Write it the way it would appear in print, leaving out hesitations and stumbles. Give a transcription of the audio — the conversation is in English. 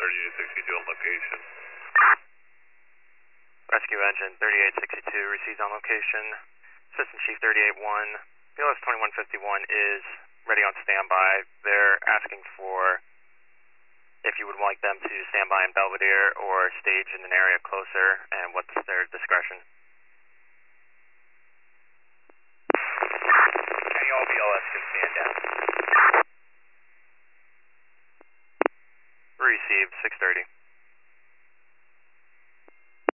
3862 on location. Rescue engine 3862 receives on location. Assistant Chief 381, BLS 2151 is ready on standby. They're asking for if you would like them to stand by in Belvedere or stage in an area closer, and what's their discretion. Any all BLS can stand down. Received 630.